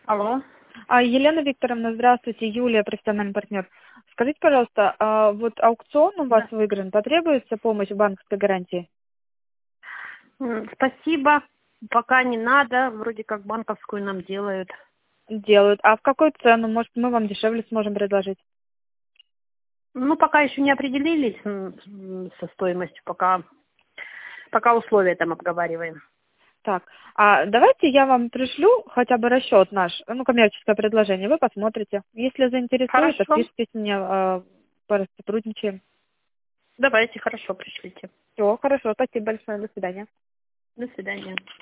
Алло. Елена Викторовна, здравствуйте. Юлия, профессиональный партнер. Скажите, пожалуйста, вот аукцион у вас Да. выигран, потребуется помощь в банковской гарантии? Спасибо. Пока не надо. Вроде как банковскую нам делают. Делают. А в какую цену? Может, мы вам дешевле сможем предложить? Ну, пока еще не определились со стоимостью. Пока условия там обговариваем. Так, давайте я вам пришлю хотя бы расчет наш, коммерческое предложение, вы посмотрите. Если заинтересует, Хорошо. отпишитесь мне, сотрудничаем. Давайте, хорошо, пришлите. Все, хорошо, спасибо большое, до свидания. До свидания.